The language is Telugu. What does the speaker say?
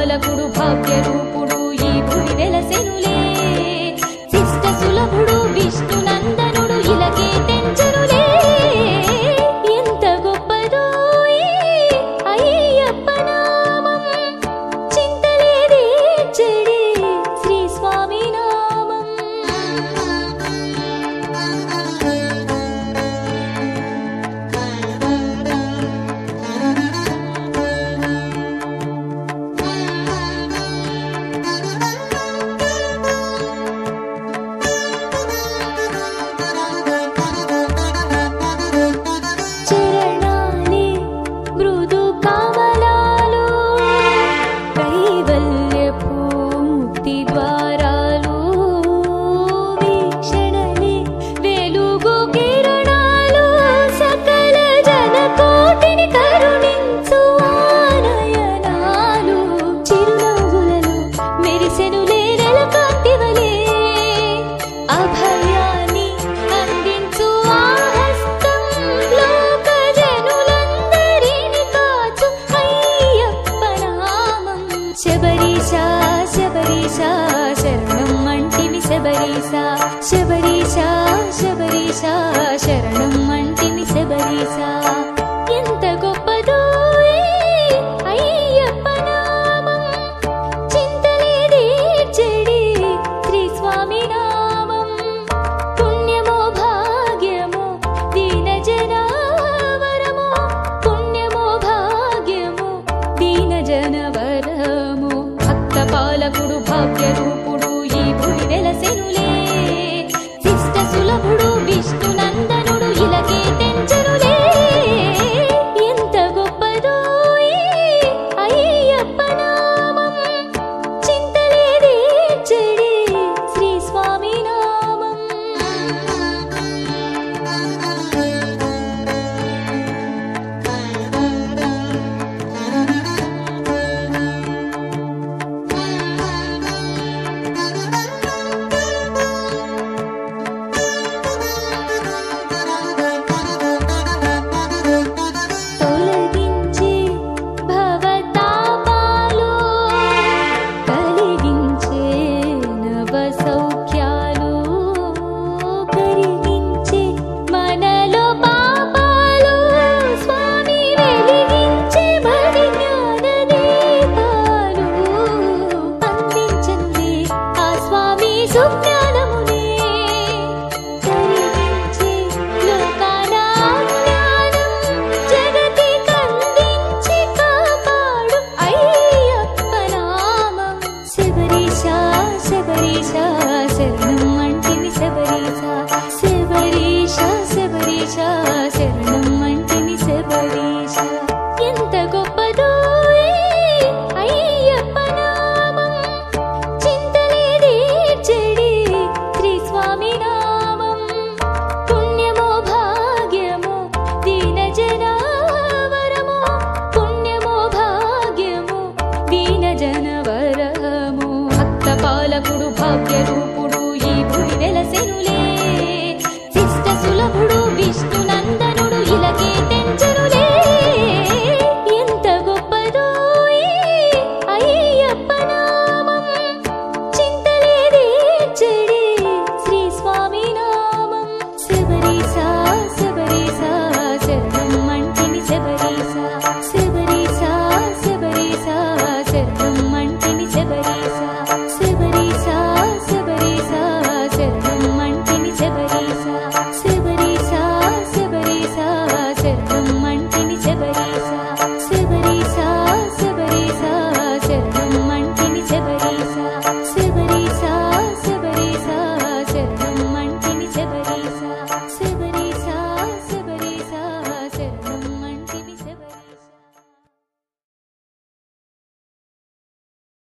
పాలకుడు భాగ్య రూపుడు ఈ భువి వెలసెనులే శిష్ట సులభుడు విష్ణు నందనుడు ఇలకే తెంచనులే ఎంత గొప్పదో అయ్యప్ప నామం చింతలేదే చెడే శ్రీ స్వామి నామం శబరీశా శబరీశా శరణం అంటిమి శబరీశా ఎంత గొప్పదో అయ్యప్ప నామం చింతలేదే చెడే శ్రీ స్వామి నామం పుణ్యమో భాగ్యమో దీన జనవరమో పుణ్యమో భాగ్యమో దీన జనవరమో భక్త పాలకుడు భాగ్య రూపుడు ఈ భువి వెలసెనులే శిష్ట సులభుడు విష్ణు నందనుడు ఇలకే తెంచనులే ఎంత గొప్పదో అయ్యప్ప నామం చింతలేదే చెడే శ్రీ స్వామి నామం శరణం అంటిమి శబరీశా ఎంత గొప్పదో అయ్యప్ప నామం చింతలేదే చెడే శ్రీ స్వామి నామం పుణ్యమో భాగ్యమో దీన జనవరమో పుణ్యమో భాగ్యమో దీన జనవరమో భక్త పాలకుడు భాగ్య రూపుడు ఈ భువి వెలసెనులే శిష్ట సులభుడు విష్ణు నందనుడు ఇలకే తెంచనులే ఎంత గొప్పదో అయ్యప్ప నామం చింతలేదే చెడే శ్రీ స్వామి నామం శబరీశా శబరీశా శరణం అంటిమి శబరీశా శబరీశా శబరీశా శరణం అంటిమి శబరీశా శబరీశా శబరీశా శరణం అంటిమి శబరీశా శబరీశా శబరీశా శరణం అంటిమి శబరీశా